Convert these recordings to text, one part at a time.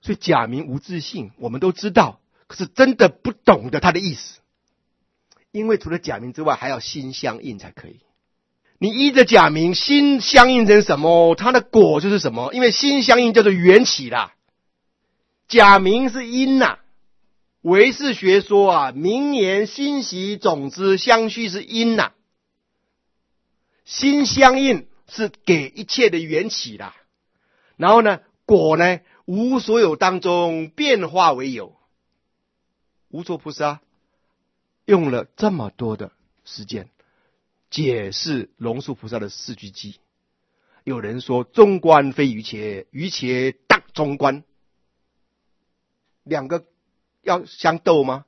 所以假名无自性我们都知道，可是真的不懂得它的意思。因为除了假名之外，还要心相应才可以。你依着假名，心相应成什么，它的果就是什么。因为心相应叫做缘起啦，假名是因呐。唯识学说啊，名言心习种子相续是因呐，心相应是给一切的缘起啦。然后呢，果呢，无所有当中变化为有。无所菩萨用了这么多的时间解释龙树菩萨的四句偈。有人说中观非于切，于切当中观，两个要相斗吗？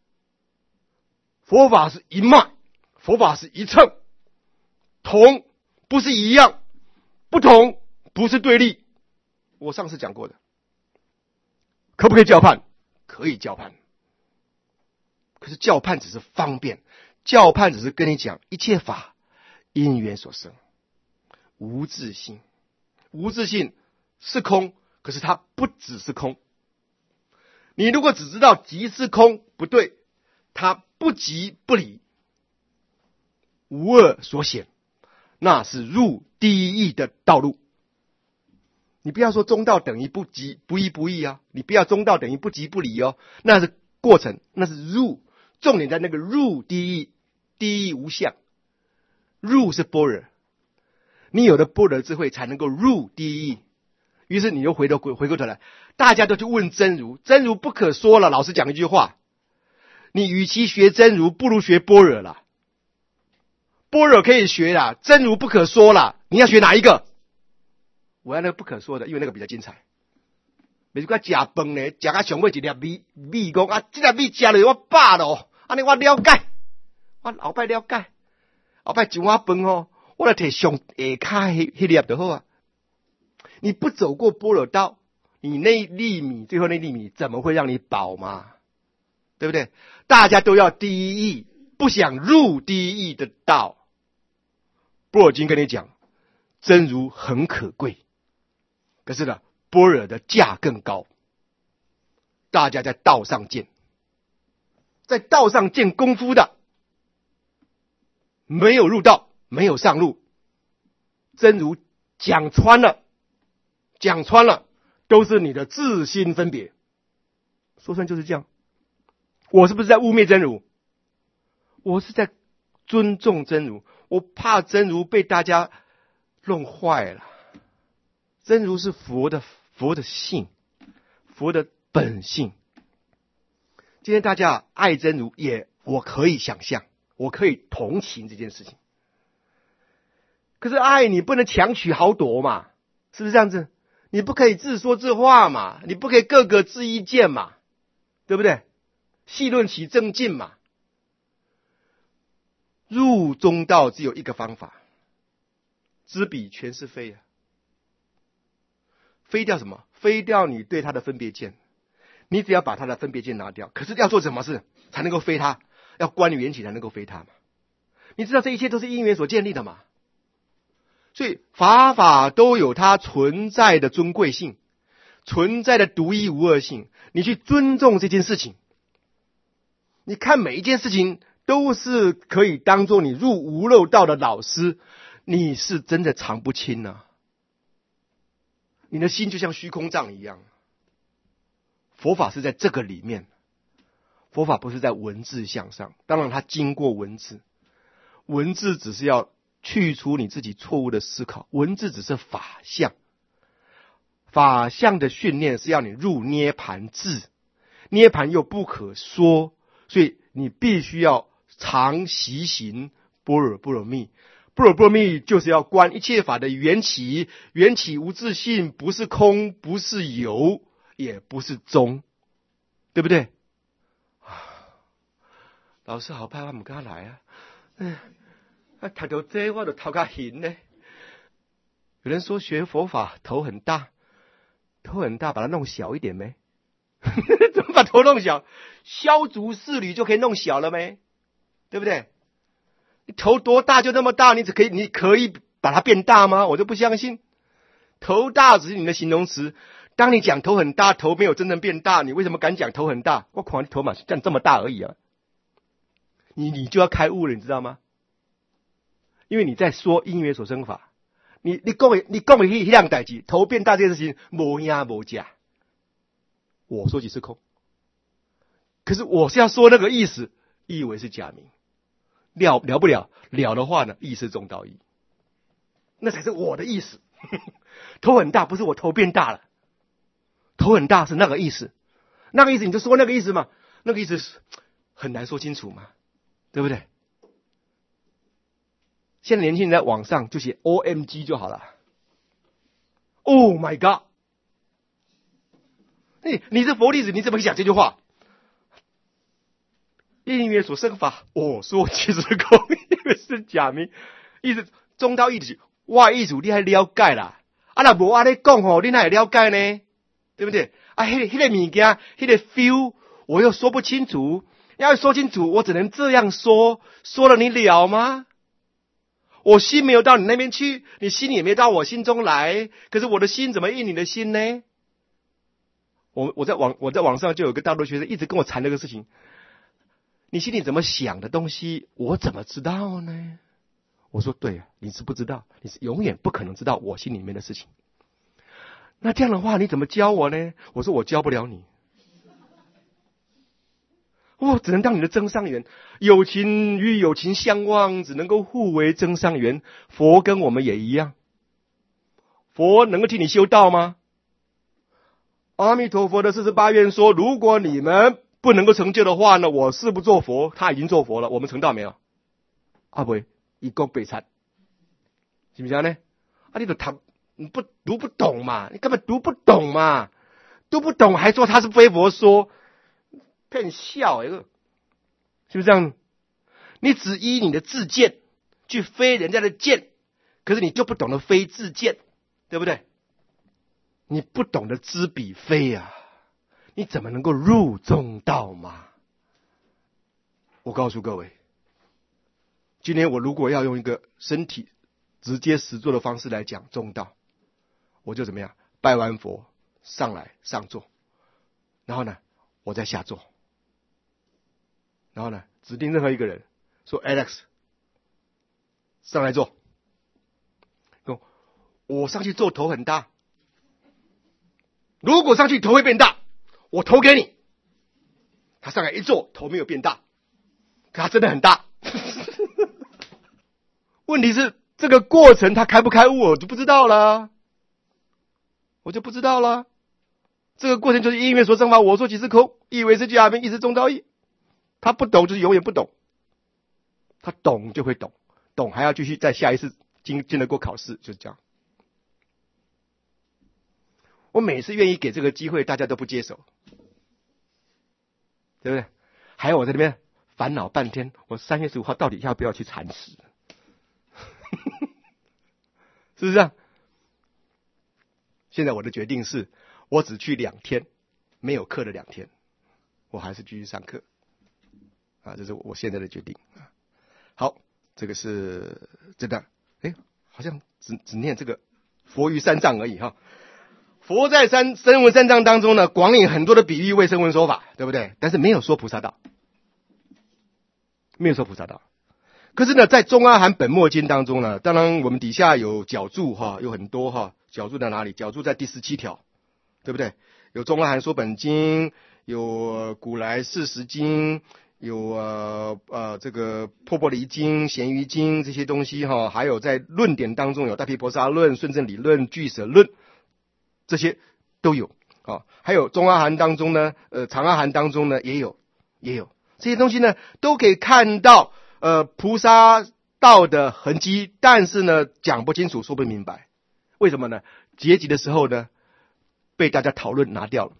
佛法是一脉，佛法是一乘，同不是一样，不同不是对立。我上次讲过的，可不可以教判？可以教判，可是教判只是方便，教判只是跟你讲一切法因缘所生，无自性。无自性是空，可是它不只是空。你如果只知道即是空，不对，它不即不离，无二所显，那是入第一义的道路。你不要说中道等于不即不义不义啊，你不要中道等于不即不离哦，那是过程，那是入，重点在那个入第一义，第一义无相，入是般若，你有了般若智慧才能够入第一义。于是你又回过头来，大家都去问真如，真如不可说了。老师讲一句话，你与其学真如，不如学般若啦。般若可以学啦，真如不可说啦，你要学哪一个？我要那个不可说的，因为那个比较精彩。比如说吃饭呢，吃到上尾一粒米讲啊，这粒米吃了我饱了，安尼我了解，我后摆了解，后摆一碗饭哦，我来摕上下骹迄粒就好啊。你不走过般若道，你那粒米，最后那粒米怎么会让你饱嘛？对不对？大家都要第一义，不想入第一义的道。般若经跟你讲，真如很可贵，可是呢，般若的价更高。大家在道上见，在道上见功夫的，没有入道，没有上路。真如讲穿了，都是你的自心分别。说穿就是这样。我是不是在污蔑真如？我是在尊重真如，我怕真如被大家弄坏了。真如是佛的性，佛的本性。今天大家爱真如，我可以想象，我可以同情这件事情。可是爱你不能强取豪夺嘛，是不是这样子？你不可以自说自话嘛，你不可以各个自意见嘛，对不对？细论其正进嘛。入中道只有一个方法，知彼全是非啊。非掉什么？非掉你对他的分别见。你只要把他的分别见拿掉，可是要做什么事才能够非他？要观缘起才能够非他嘛。你知道这一切都是因缘所建立的嘛。所以法都有它存在的尊贵性，存在的独一无二性。你去尊重这件事情，你看每一件事情都是可以当作你入无漏道的老师，你是真的藏不清啊。你的心就像虚空藏一样。佛法是在这个里面，佛法不是在文字向上，当然它经过文字，文字只是要去除你自己错误的思考，文字只是法相，法相的训练是要你入涅盘智，涅盘又不可说，所以你必须要常习行般若波罗蜜。般若波罗蜜就是要观一切法的缘起，缘起无自性，不是空，不是有，也不是中，对不对？老师好怕我不敢来啊，读到这我就头较晕呢。有人说学佛法头很大，把它弄小一点没？怎么把头弄小？消足适履就可以弄小了没？对不对？你头多大就那么大，你可以把它变大吗？我就不相信。头大只是你的形容词， 当你讲头很大，头没有真正变大，你为什么敢讲头很大？我看你头嘛是这么大而已啊！你就要开悟了，你知道吗？因为你在说因缘所生法，你讲的那样代志，头变大这件事情没影没假。我说即是空，可是我是要说那个意思，以为是假名，了不了？了的话呢，意是中道义，那才是我的意思。头很大不是我头变大了，头很大是那个意思，那个意思你就说那个意思嘛，那个意思是很难说清楚嘛，对不对？现在年轻人在网上就写 OMG 就好了 ，Oh my God！ 你是佛弟子，你怎么讲这句话？因缘所生法，我说即是空，因为是假名，意思中道义就是我意思你还了解啦，啊若无安尼讲吼，你哪会了解呢？对不对？啊，那个物件，那个 feel， 我又说不清楚，要说清楚，我只能这样说，说了你了吗？我心没有到你那边去，你心也没到我心中来，可是我的心怎么应你的心呢？我在网上就有个大陆学生一直跟我谈这个事情，你心里怎么想的东西，我怎么知道呢？我说对啊，你是不知道，你是永远不可能知道我心里面的事情。那这样的话，你怎么教我呢？我说我教不了你，我只能当你的增上缘。有情与有情相望，只能够互为增上缘。佛跟我们也一样，佛能够替你修道吗？阿弥陀佛的48愿说，如果你们不能够成就的话呢，我誓不做佛。他已经做佛了，我们成道没有？啊不，一共悲惨，是不是呢？啊，你读不懂嘛？你根本读不懂嘛？读不懂还说他是非佛说，骗笑是不是这样？你只依你的自见去非人家的见，可是你就不懂得非自见，对不对？你不懂得知彼非啊，你怎么能够入中道嘛？我告诉各位，今天我如果要用一个身体直接实作的方式来讲中道，我就怎么样？拜完佛上来上座，然后呢，我再下座，然后呢，指定任何一个人说 Alex 上来坐，我上去坐头很大，如果上去头会变大，我投给你。他上来一坐，头没有变大，可他真的很大。问题是这个过程他开不开悟，我就不知道了，这个过程就是因缘所生法，我说即是空，以为是假名，意是中道义。他不懂就是永远不懂，他懂就会懂，懂还要继续在下一次经得过考试，就是这样。我每次愿意给这个机会，大家都不接手，对不对？还有我在那边烦恼半天，我3月15号到底要不要去禅师？是不是这样？现在我的决定是，我只去2天，没有课的2天，我还是继续上课。啊，这是我现在的决定。好，这个是真的，好像只念这个佛于三藏而已哈。佛在声闻三藏当中呢，广引很多的比喻为声闻说法，对不对？但是没有说菩萨道，可是呢，在中阿含本末经当中呢，当然我们底下有角注哈，有很多哈，角注在哪里？角注在第17条，对不对？有中阿含说本经，有古来40经，有这个破钵离经、咸鱼经这些东西哈，还有在论点当中有大毗婆沙论、顺正理论、俱舍论。这些都有啊，还有中阿含当中呢，长阿含当中呢也有这些东西呢，都可以看到菩萨道的痕迹，但是呢讲不清楚，说不明白，为什么呢？结集的时候呢，被大家讨论拿掉了，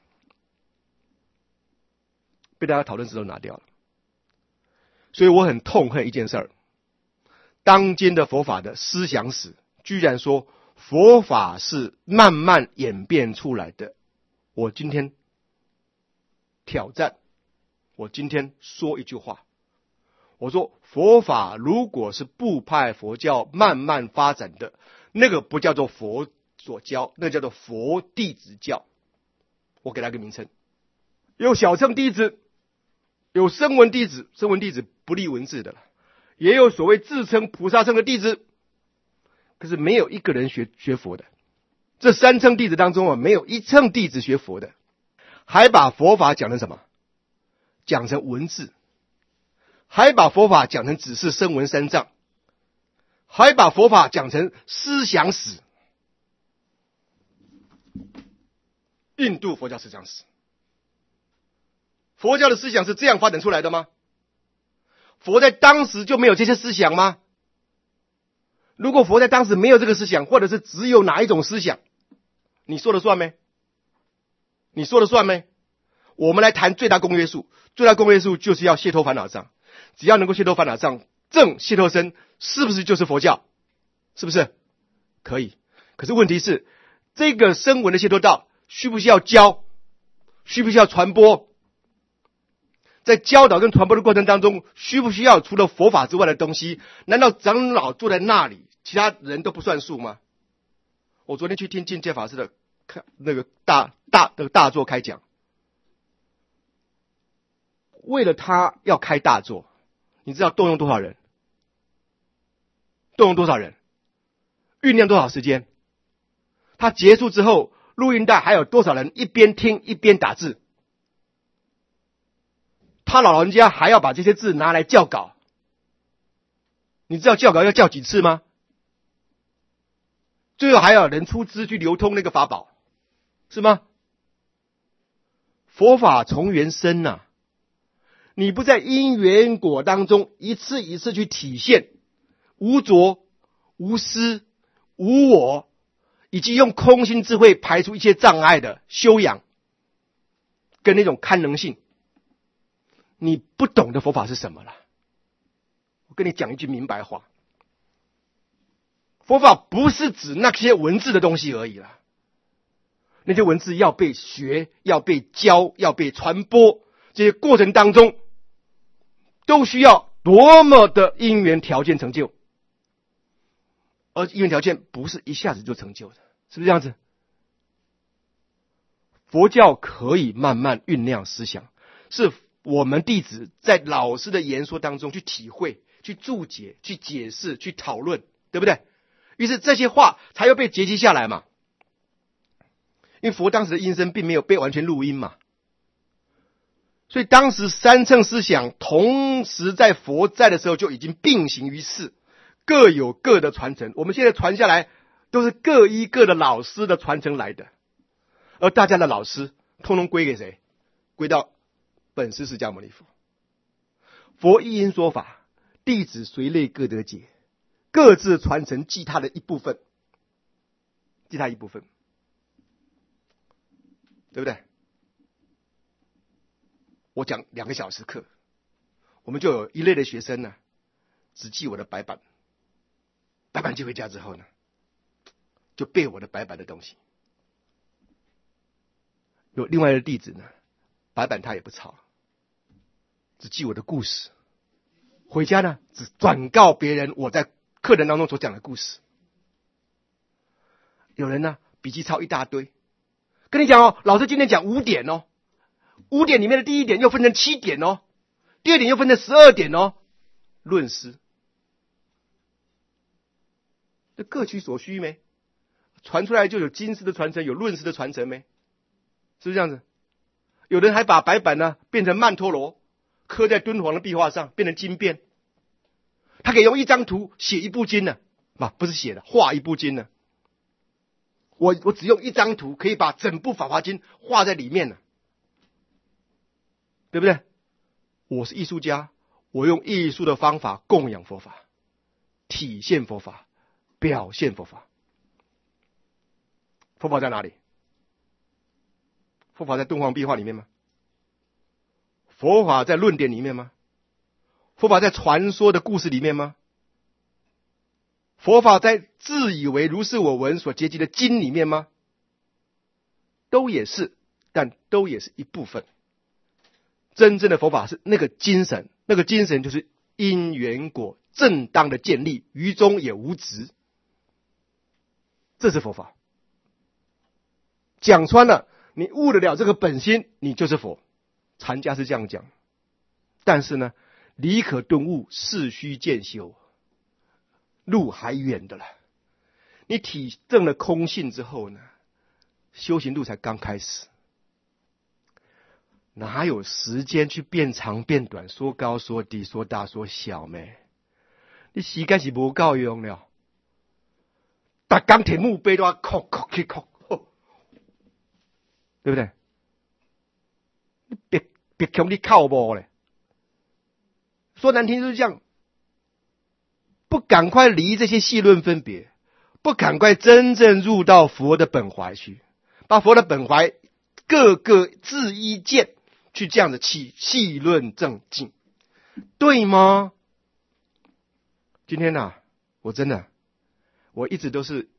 所以我很痛恨一件事儿，当今的佛法的思想史居然说佛法是慢慢演变出来的。我今天挑战，我今天说一句话，我说佛法如果是部派佛教慢慢发展的，那个不叫做佛所教，那叫做佛弟子教。 我给他一个名称，有小乘弟子，有声闻弟子，声闻弟子不立文字的了，也有所谓自称菩萨乘的弟子，可是没有一个人学佛的。这三乘弟子当中没有一乘弟子学佛的，还把佛法讲成什么？讲成文字，还把佛法讲成只是声闻三藏，还把佛法讲成思想史。印度佛教思想史，佛教的思想是这样发展出来的吗？佛在当时就没有这些思想吗？如果佛在当时没有这个思想，或者是只有哪一种思想，你说了算没？你说了算没？我们来谈最大公约数，最大公约数就是要解脱烦恼障，只要能够解脱烦恼障，证解脱身，是不是就是佛教？是不是？可以。可是问题是，这个声闻的解脱道需不需要教？需不需要传播？在教导跟传播的过程当中，需不需要除了佛法之外的东西？难道长老坐在那里，其他人都不算数吗？我昨天去听净戒法师的那个大座开讲，为了他要开大座，你知道动用多少人？动用多少人？酝酿多少时间？他结束之后，录音带还有多少人一边听一边打字？他老人家还要把这些字拿来校稿，你知道校稿要校几次吗？最后还要人出资去流通那个法宝，是吗？佛法从缘生啊，你不在因缘果当中一次一次去体现无着、无私、无我，以及用空心智慧排除一切障碍的修养跟那种堪能性，你不懂的佛法是什么了？我跟你讲一句明白话，佛法不是指那些文字的东西而已了，那些文字要被学，要被教，要被传播，这些过程当中都需要多么的因缘条件成就，而因缘条件不是一下子就成就的，是不是这样子？佛教可以慢慢酝酿思想，是我们弟子在老师的言说当中去体会、去注解、去解释、去讨论，对不对？于是这些话才要被结集下来嘛。因为佛当时的音声并没有被完全录音嘛，所以当时三乘思想同时在佛在的时候就已经并行于世，各有各的传承。我们现在传下来都是各依各的老师的传承来的，而大家的老师通通归给谁？归到本师释迦牟尼佛。佛一因说法，弟子随类各得解，各自传承记他的一部分，记他一部分，对不对？我讲2个小时课，我们就有一类的学生呢，只记我的白板，白板寄回家之后呢，就背我的白板的东西。有另外的弟子呢，白板他也不抄，只记我的故事，回家呢只转告别人我在课程当中所讲的故事。有人呢笔记抄一大堆，跟你讲哦，老师今天讲5点哦，5点里面的第1点又分成7点哦，第2点又分成12点哦，论师，这各取所需没？传出来就有经师的传承，有论师的传承没？是不是这样子？有人还把白板呢变成曼陀罗，刻在敦煌的壁画上，变成经变。他可以用一张图写一部经呢，不是写的，画一部经呢。我只用一张图可以把整部法华经画在里面呢，对不对？我是艺术家，我用艺术的方法供养佛法，体现佛法，表现佛法。佛法在哪里？佛法在敦煌壁画里面吗？佛法在论点里面吗？佛法在传说的故事里面吗？佛法在自以为如是我闻所结集的经里面吗？都也是，但都也是一部分。真正的佛法是那个精神，那个精神就是因缘果正当的建立，于中也无执，这是佛法。讲穿了， 你悟得了这个本心，你就是佛。禅家是这样讲。但是呢，理可顿悟，事须渐修，路还远的了。你体证了空性之后呢，修行路才刚开始，哪有时间去变长变短，说高说低，说大说小咩？你时间是无够用了，每天摕墓碑都要哭哭去哭，对不对？别穷你靠无嘞。说难听就是这样，不赶快离这些细论分别，不赶快真正入到佛的本怀去，把佛的本怀各个字一见去这样的细论正经，对吗？今天啊，我一直都是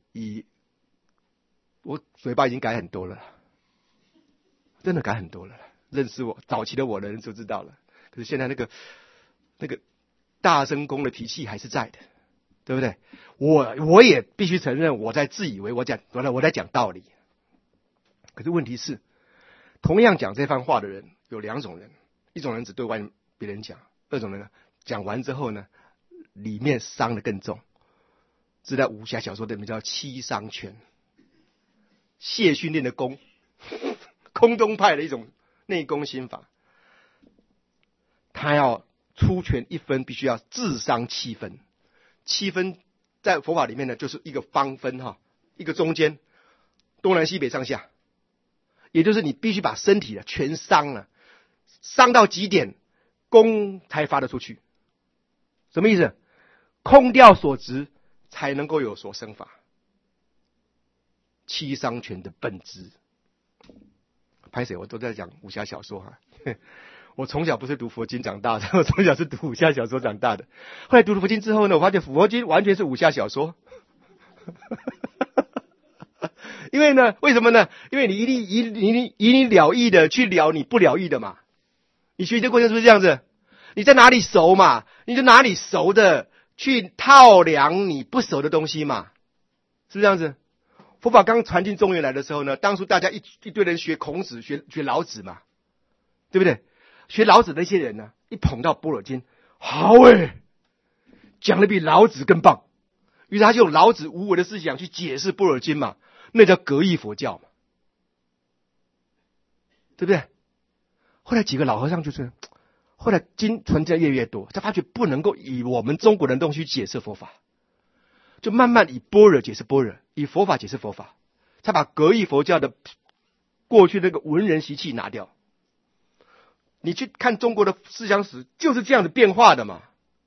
我嘴巴已经改很多了，真的改很多了。认识我早期的我的人就知道了，可是现在那个大声公的脾气还是在的，对不对？我也必须承认，我在自以为我在讲道理。可是问题是，同样讲这番话的人有两种人，一种人只对外别人讲，二种人呢讲完之后呢，里面伤得更重。这在武侠小说里面叫七伤拳，谢训练的功，空中派的一种内功心法。他要出拳一分，必须要自伤七分。七分在佛法里面呢，就是一个方分哈，一个中间，东南西北上下，也就是你必须把身体全伤了，伤到极点，功才发得出去。什么意思？空掉所执，才能够有所生法。七伤拳的本质。拍谁？我都在讲武侠小说哈。我从小不是读佛经长大的，我从小是读武侠小说长大的。后来读了佛经之后呢，我发现佛经完全是武侠小说。因为呢，为什么呢？因为你以你了义的去了你不了义的嘛。你学习的过程是不是这样子？你在哪里熟嘛，你就哪里熟的去套量你不熟的东西嘛，是不是这样子？佛法刚传进中原来的时候呢，当初大家一堆人学孔子、学老子嘛，对不对？学老子的一些人呢，一捧到般若经，好讲的比老子更棒。于是他就用老子无为的思想去解释般若经嘛，那叫格义佛教嘛，对不对？后来几个老和尚就是，后来经传进来越多，才发觉不能够以我们中国人的东西解释佛法，就慢慢以般若解释般若，以佛法解释佛法，才把格义佛教的过去那个文人习气拿掉。你去看中国的思想史，就是这样子变化的嘛。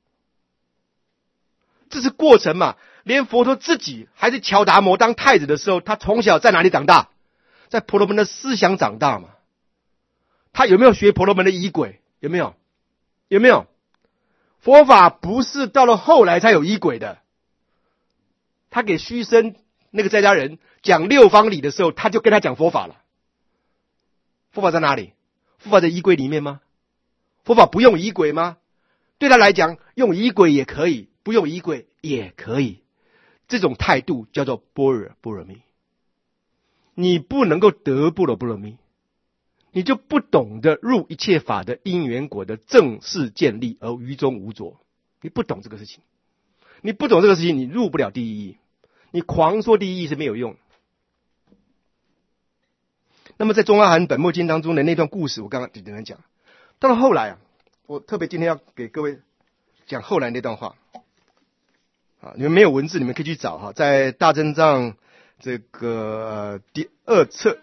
这是过程嘛。连佛陀自己还是乔达摩当太子的时候，他从小在哪里长大？在婆罗门的思想长大嘛。他有没有学婆罗门的仪轨？有没有？有没有？佛法不是到了后来才有仪轨的。他给虚生那个在家人讲六方礼的时候，他就跟他讲佛法了。佛法在哪里？佛法在仪轨里面吗？佛法不用仪轨吗？对他来讲，用仪轨也可以，不用仪轨也可以。这种态度叫做般若波罗蜜。你不能够得般若波罗蜜，你就不懂得入一切法的因缘果的正式建立而于中无着。你不懂这个事情，你不懂这个事情，你入不了第一义。你狂说第一义是没有用。那么在中阿含本末经当中的那段故事，我刚刚简单讲。到了后来啊，我特别今天要给各位讲后来那段话。你们没有文字，你们可以去找哈，在大正藏这个第二册，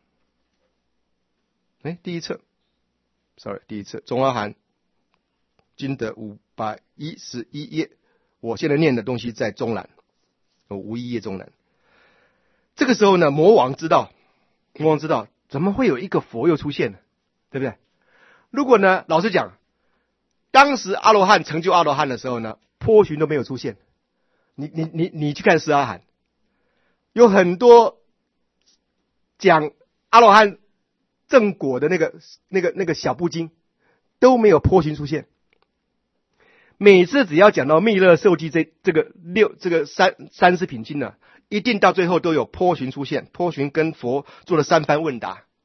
第一册 ，sorry， 第一册中阿含经德511页，我现在念的东西在中栏，51页中栏。这个时候呢，魔王知道怎么会有一个佛又出现呢？对不对？如果呢，老实讲，当时阿罗汉成就阿罗汉的时候呢，波旬都没有出现。你去看十阿含，有很多讲阿罗汉正果的那个小部经都没有波旬出现。每次只要讲到密勒受记这个三十品经呢，一定到最后都有波旬出现。波旬跟佛做了3番问答，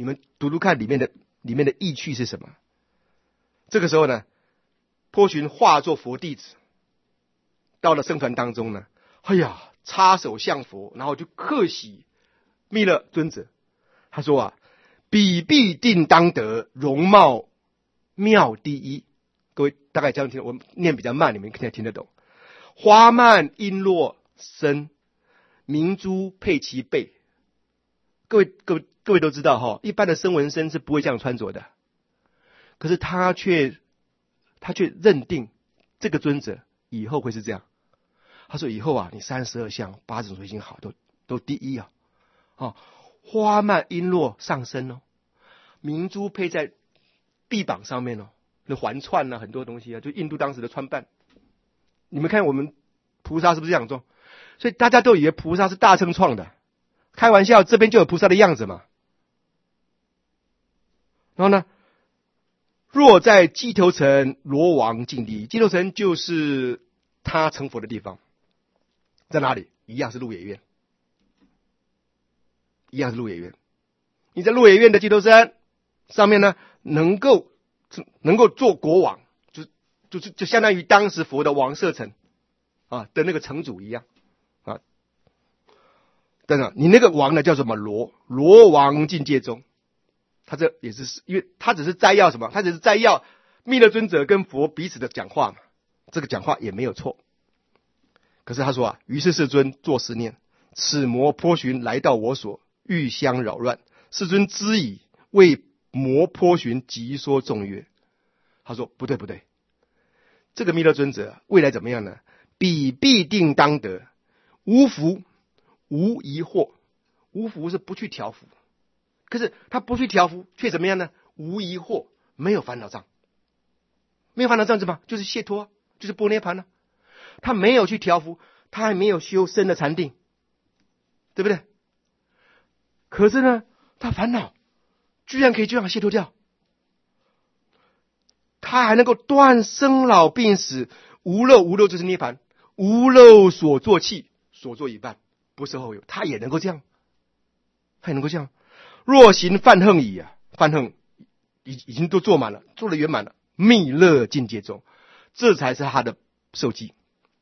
你们读读看里面的意趣是什么。这个时候呢，波旬化作佛弟子，到了僧团当中呢，哎呀，插手向佛，然后就克喜弥勒尊者。他说啊，彼必定当得容貌妙第一。各位大概这样听，我念比较慢，你们肯定听得懂。花蔓璎珞身，明珠佩其背。各位都知道哈，一般的僧文身是不会这样穿着的，可是他却认定这个尊者以后会是这样。他说以后啊，你32相八种随行好都第一啊！花蔓璎珞上身哦，明珠配在臂膀上面哦，那环串啊，很多东西啊，就印度当时的穿扮。你们看我们菩萨是不是这样做？所以大家都以为菩萨是大乘创的，开玩笑，这边就有菩萨的样子嘛。然后呢，若在鸡头城罗王境地，鸡头城就是他成佛的地方，在哪里？一样是鹿野苑，一样是鹿野苑。你在鹿野苑的鸡头山上面呢，能够做国王，就相当于当时佛的王舍城啊的那个城主一样啊。等等，你那个王呢叫什么？罗王境界中。他这也是因为他只是摘要什么？他只是摘要弥勒尊者跟佛彼此的讲话嘛，这个讲话也没有错。可是他说啊，于是世尊作是念：此魔波旬来到我所，欲相扰乱。世尊知矣，为魔波旬即说众曰。他说不对，这个弥勒尊者未来怎么样呢？彼必定当得无福无疑惑。无福是不去调伏，可是他不去调伏却怎么样呢？无疑惑，没有烦恼障。没有烦恼障是吗？就是解脱，就是般涅槃了。他没有去调伏，他还没有修深的禅定，对不对？可是呢，他烦恼居然可以这样解脱掉，他还能够断生老病死，无漏就是涅槃，无漏所作气，所作已办，不是后有，他也能够这样，若行梵行矣啊，梵行已经都做满了，做了圆满了，弥勒境界中，这才是他的受记。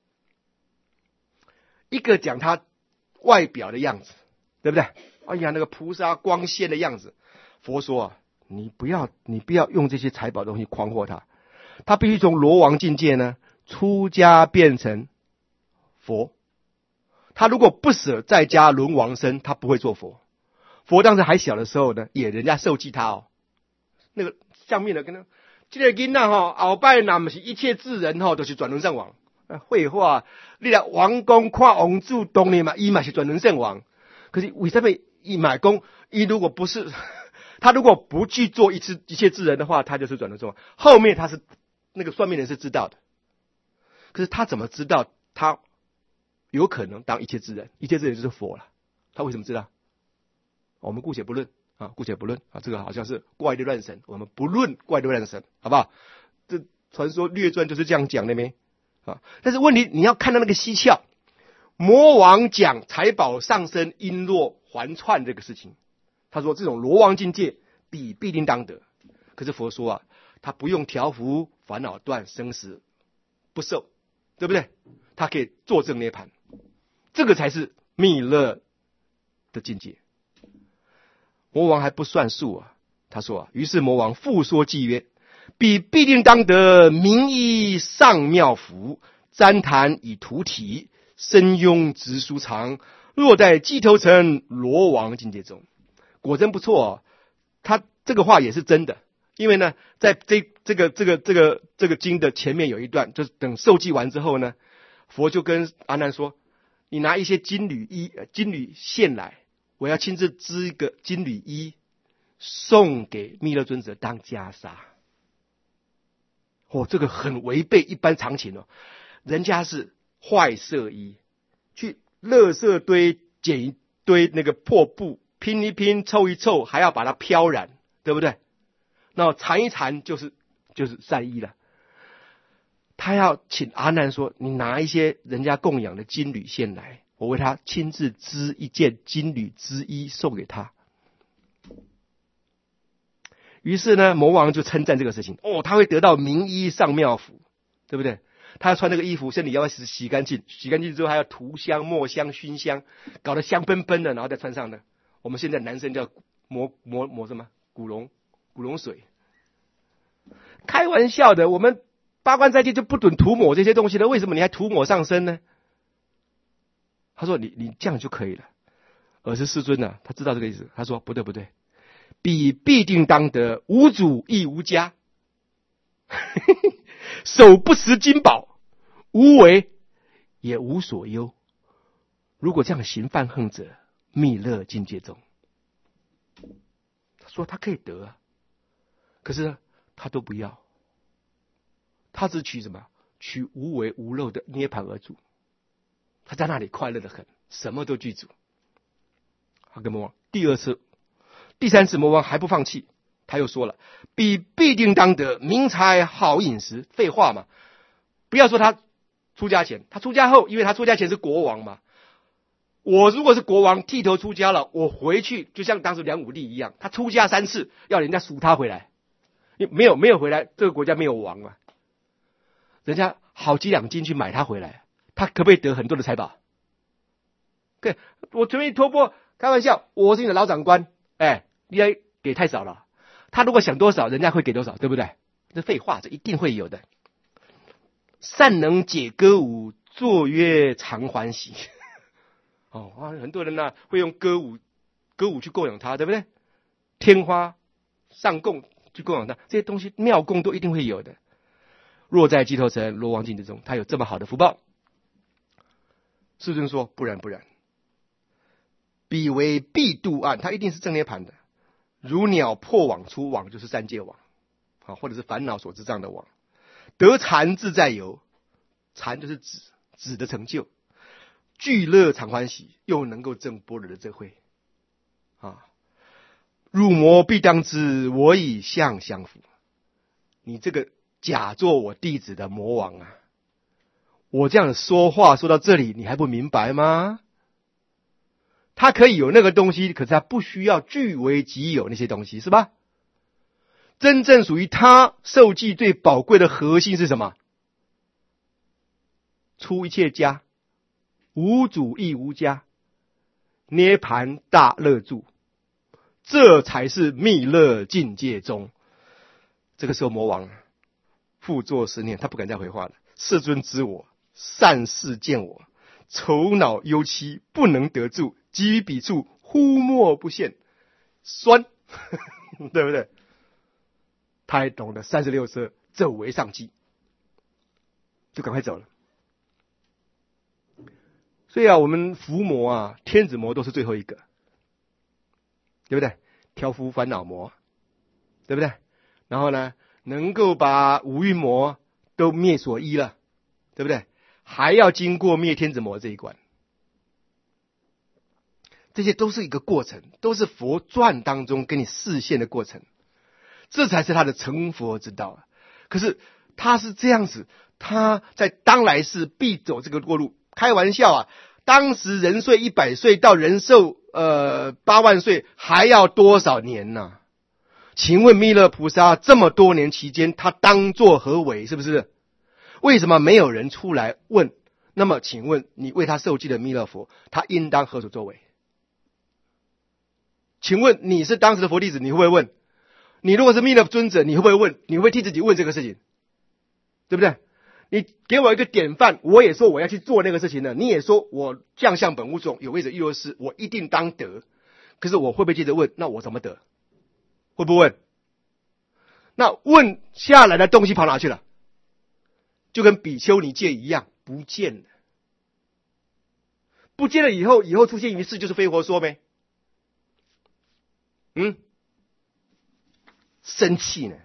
一个讲他外表的样子，对不对？哎呀，那个菩萨光鲜的样子，佛说啊，你不要用这些财宝东西诓惑他，他必须从罗王境界呢出家变成佛。他如果不舍在家轮王身，他不会做佛。佛当时还小的时候呢，也人家受记他哦，那个相面的跟他这个囡仔吼，后摆那不是一切智人吼，都是转轮圣王。废话，你来王宫看王子当然嘛，伊嘛是转轮圣王。可是为什么伊买公？伊如果不是他如果不去做一切智人的话，他就是转轮圣王。后面他是那个算命人是知道的，可是他怎么知道他有可能当一切智人？一切智人就是佛了。他为什么知道？我们姑且不论啊，这个好像是怪力乱神，我们不论怪力乱神，好不好？这传说略传就是这样讲的没啊？但是问题你要看到那个蹊跷，魔王讲财宝上身璎珞环串这个事情，他说这种罗王境界必定当得。可是佛说啊，他不用调伏烦恼断生死不受，对不对？他可以坐证涅槃，这个才是弥勒的境界。魔王还不算数啊，他说啊，于是魔王复说偈曰：必定当得名医上妙福，旃檀以涂体，身庸直舒长，若在鸡头城罗王境界中。果真不错哦，他这个话也是真的，因为呢，在这个经的前面有一段，就是等受记完之后呢，佛就跟阿难说：你拿一些金缕线来，我要亲自织一个金缕衣送给弥勒尊者当袈裟。这个很违背一般常情哦。人家是坏色衣，去垃圾堆捡一堆那个破布，拼一拼，凑一凑，还要把它飘染，对不对？那缠一缠就是善衣了。他要请阿难说：你拿一些人家供养的金缕线来，我为他亲自织一件金缕织衣送给他。 于是呢，魔王就称赞这个事情，他会得到名医上妙福，对不对？他要穿那个衣服，身体要洗干净，洗干净之后还要涂香、墨香、熏香，搞得香喷喷的，然后再穿上呢。我们现在男生叫抹什么？古龙水。开玩笑的，我们八关斋戒就不准涂抹这些东西了，为什么你还涂抹上身呢？他说你这样就可以了。尔时世尊呢，他知道这个意思，他说不对，彼必定当得，无主亦无家，手不持金宝，无为也无所忧。如果这样行犯横者，密乐境界中。他说他可以得啊，可是呢他都不要，他只取什么？取无为无漏的涅盘而住。他在那里快乐得很，什么都具足。他跟魔王第三次魔王还不放弃，他又说了：彼必定当得，民财好饮食。废话嘛，不要说他出家前，他出家后，因为他出家前是国王嘛。我如果是国王剃头出家了，我回去就像当时梁武帝一样，他出家3次，要人家赎他回来，没有回来，这个国家没有王嘛，人家好几两金去买他回来，他可不可以得很多的财宝？对，我随便托钵，开玩笑，我是你的老长官，你还给太少了。他如果想多少，人家会给多少，对不对？这废话，这一定会有的。善能解歌舞，作乐常欢喜。很多人呢会用歌舞去供养他，对不对？天花上供去供养他，这些东西庙供都一定会有的。若在鸡头城罗王境之中，他有这么好的福报。世尊说不然，彼为必度岸，他一定是正涅盘的。如鸟破网出，网就是三界网，或者是烦恼所知障的网。得禅自在游，禅就是止的成就。具乐常欢喜，又能够证般若的智慧。入魔必当知，我以相相符。你这个假作我弟子的魔王啊，我这样说话说到这里，你还不明白吗？他可以有那个东西，可是他不需要据为己有那些东西，是吧？真正属于他受记最宝贵的核心是什么？出一切家，无主亦无家，涅盘大乐住，这才是密乐境界中。这个时候魔王复作思念，他不敢再回话了。世尊知我，善事见我，愁恼忧戚不能得住，基于彼处忽莫不现，酸对不对？他还懂得36色走为上计，就赶快走了。所以我们伏魔天子魔都是最后一个，对不对？挑夫烦恼魔，对不对？然后呢，能够把五蕴魔都灭所依了，对不对？还要经过灭天子魔这一关，这些都是一个过程，都是佛传当中给你示现的过程，这才是他的成佛之道。可是他是这样子，他在当来世必走这个过路。开玩笑当时人岁100岁到人寿8万岁还要多少年呢？请问弥勒菩萨这么多年期间，他当作何为？是不是？为什么没有人出来问？那么请问你为他受记的弥勒佛，他应当何所作为？请问你是当时的佛弟子，你会不会问？你如果是弥勒尊者，你会不会问？你会不会替自己问这个事情？对不对？你给我一个典范，我也说我要去做那个事情了，你也说我将相本无种，有为者亦若是，我一定当得。可是我会不会接着问？那我怎么得？会不会问？那问下来的东西跑哪去了？就跟比丘尼戒一样，不见了。不见了以后出现于世就是非佛说呗。生气呢？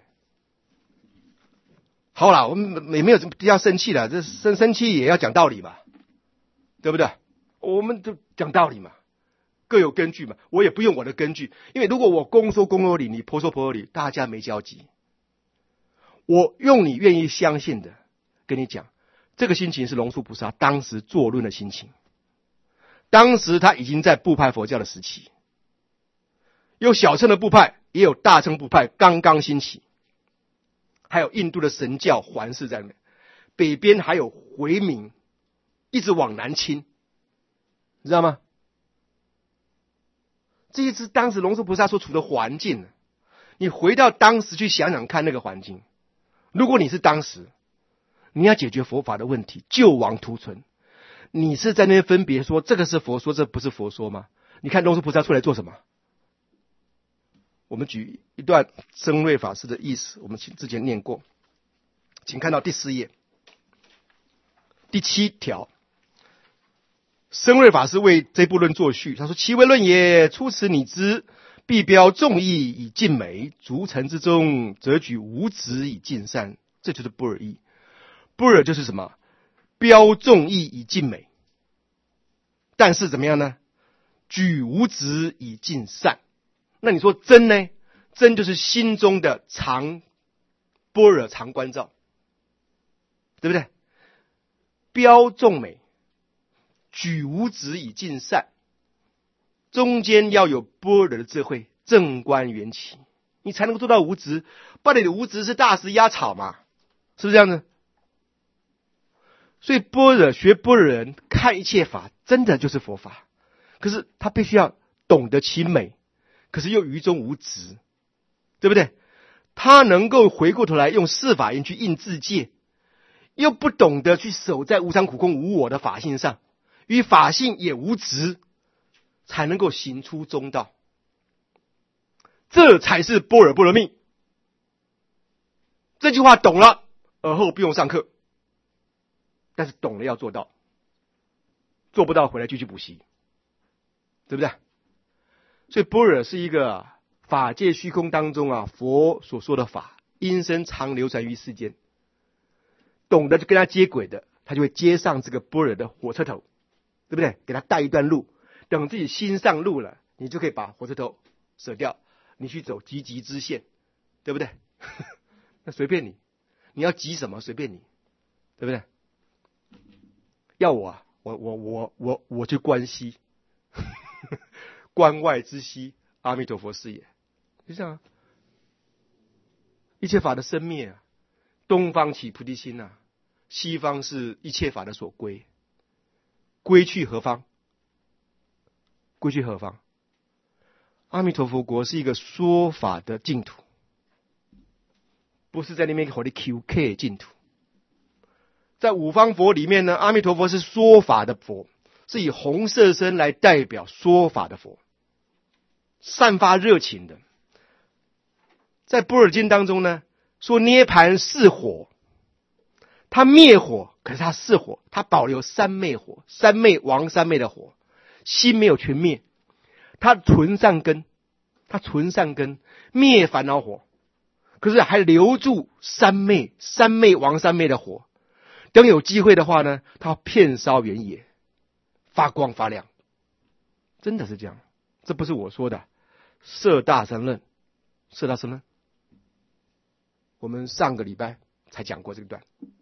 好啦，我们也没有必要生气了，这生气也要讲道理嘛，对不对？我们就讲道理嘛，各有根据嘛。我也不用我的根据，因为如果我公说公有理，你婆说婆有理，大家没交集。我用你愿意相信的跟你讲，这个心情是龙树菩萨当时作论的心情。当时他已经在部派佛教的时期，有小乘的部派也有大乘部派刚刚兴起，还有印度的神教环视在那边，北边还有回民一直往南侵，你知道吗？这一是当时龙树菩萨所处的环境，你回到当时去想想看那个环境，如果你是当时，你要解决佛法的问题，救亡图存，你是在那边分别说这个是佛说，这不是佛说吗？你看龙树菩萨出来做什么？我们举一段僧瑞法师的意思，我们之前念过，请看到第4页第7条。僧瑞法师为这部论作序，他说：其为论也，出此拟之，必标众义以尽美，逐尘之中，则举无执以尽善。这就是般若义。般若就是什么？标众义以尽美，但是怎么样呢？举无执以尽善。那你说真呢？真就是心中的常般若常观照，对不对？标众美，举无执以尽善，中间要有般若的智慧，正观缘起，你才能够做到无执。不然你的无执是大石压草嘛，是不是这样子？所以学般若人看一切法，真的就是佛法。可是他必须要懂得其美，可是又于中无执，对不对？他能够回过头来用四法印去印自戒，又不懂得去守在无常苦空无我的法性上，与法性也无执，才能够行出中道。这才是般若波罗蜜。这句话懂了，而后不用上课，但是懂了要做到，做不到回来继续补习，对不对？所以般若是一个法界虚空当中佛所说的法，因身常流传于世间。懂得就跟他接轨的，他就会接上这个般若的火车头，对不对？给他带一段路，等自己心上路了，你就可以把火车头舍掉，你去走积极支线，对不对？那随便你，你要急什么随便你，对不对？要我去观西，关外之西，阿弥陀佛是也。就这样，一切法的生灭东方起菩提心西方是一切法的所归，归去何方？归去何方？阿弥陀佛国是一个说法的净土，不是在那边给你 QK 净土。在五方佛里面呢，阿弥陀佛是说法的佛，是以红色身来代表说法的佛，散发热情的。在般若经当中呢，说涅盘是火，他灭火，可是他是火，他保留三昧火，王三昧的火，心没有全灭，他存善根，灭烦恼火，可是还留住三昧王三昧的火。等有机会的话呢，他遍烧原野，发光发亮，真的是这样，这不是我说的。摄大乘论，我们上个礼拜才讲过这个段。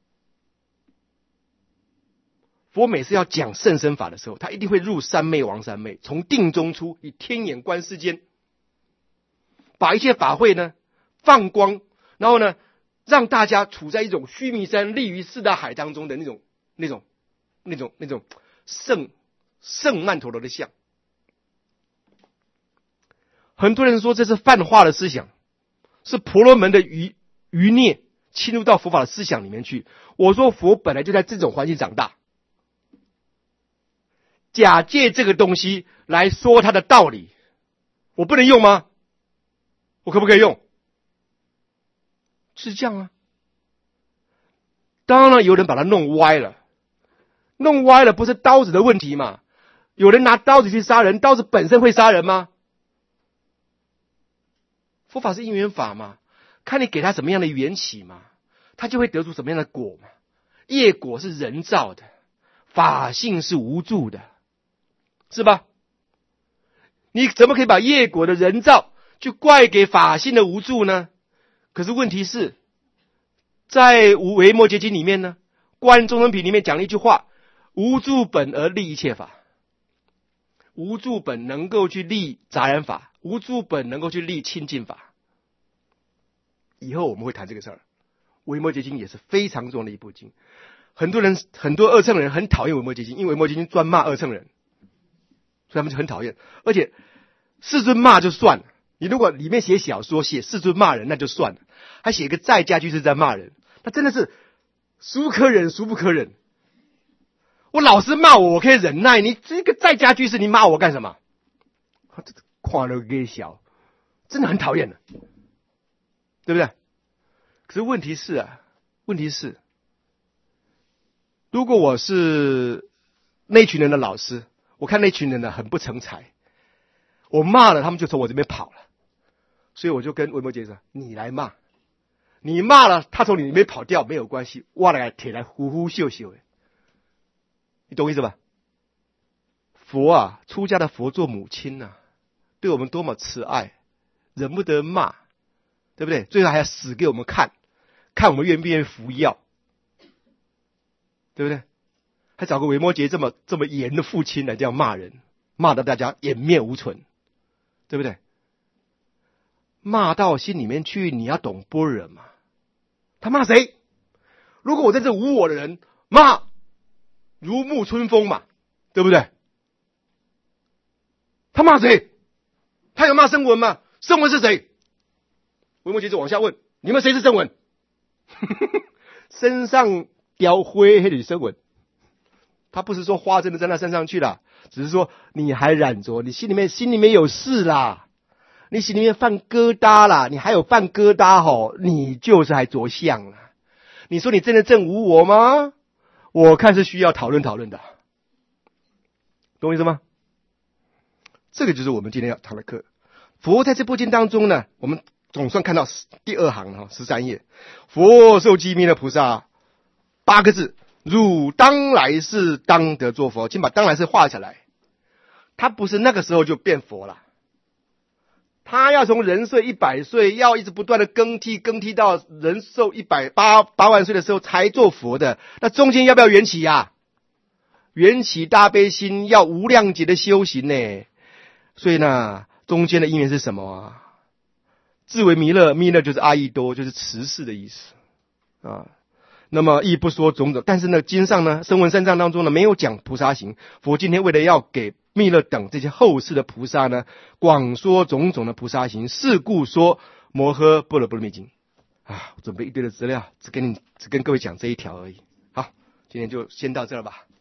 佛每次要讲甚深法的时候，他一定会入三昧王三昧，从定中出，以天眼观世间，把一切法会呢放光，然后呢让大家处在一种须弥山立于四大海当中的那种圣曼陀罗的像。很多人说这是泛化的思想，是婆罗门的余孽侵入到佛法的思想里面去。我说佛本来就在这种环境长大，假借这个东西来说他的道理，我不能用吗？我可不可以用？是这样啊。当然有人把它弄歪了不是刀子的问题嘛？有人拿刀子去杀人，刀子本身会杀人吗？佛法是因缘法嘛，看你给他什么样的缘起嘛，他就会得出什么样的果嘛。业果是人造的，法性是无助的，是吧？你怎么可以把业果的人造去怪给法性的无助呢？可是问题是，在维摩诘经里面呢，观中生品里面讲了一句话：无助本而立一切法。无助本能够去立杂染法， 无诸本能够去立清净法。以后我们会谈这个事儿。维摩诘经也是非常重要的一部经。很多二乘人很讨厌维摩诘经，因为维摩诘经专骂二乘人，所以他们就很讨厌。而且世尊骂就算了，你如果里面写小说写世尊骂人那就算了，还写一个在家居士在骂人，那真的是孰可忍孰不可忍。我老师骂我可以忍耐，你这个在家居士你骂我干什么？看了给小，真的很讨厌的，对不对？可是问题是，如果我是那群人的老师，我看那群人呢很不成才，我骂了他们就从我这边跑了，所以我就跟维摩诘说：“你来骂，你骂了他从你那边跑掉没有关系，我来铁来呼呼秀秀。”你懂意思吧？佛啊，出家的佛做母亲啊，对我们多么慈爱，忍不得骂，对不对？最后还要死给我们看，看我们愿不愿意服药，对不对？还找个维摩诘这么严的父亲来这样骂人，骂到大家颜面无存，对不对？骂到心里面去，你要懂般若嘛。他骂谁？如果我在这无我的人骂，如沐春风嘛，对不对？他骂谁？他有骂声闻吗？声闻是谁？维摩诘就往下问：你们谁是声闻？身上雕灰黑的声闻。他不是说花真的在那身上去了，只是说你还染着，你心里面有事啦，你心里面犯疙瘩啦，你还有犯疙瘩吼，你就是还着相啦。你说你真的证无我吗？我看是需要讨论讨论的，懂我意思吗？这个就是我们今天要谈的课。佛在这部经当中呢，我们总算看到第二行13页，佛受记弥勒菩萨8个字：汝当来世当得作佛。请把当来世画起来。他不是那个时候就变佛了，他要从人寿100岁，要一直不断的更替到人寿108万岁的时候才做佛的。那中间要不要缘起呀？缘起大悲心，要无量劫的修行呢。所以呢，中间的因缘是什么啊？自为弥勒，弥勒就是阿逸多，就是慈氏的意思啊。那么亦不说种种，但是呢，经上呢，声闻三藏当中呢，没有讲菩萨行。佛今天为了要给弥勒等这些后世的菩萨呢，广说种种的菩萨行，是故说摩诃般若波罗蜜经啊。准备一堆的资料，只跟各位讲这一条而已。好，今天就先到这儿吧。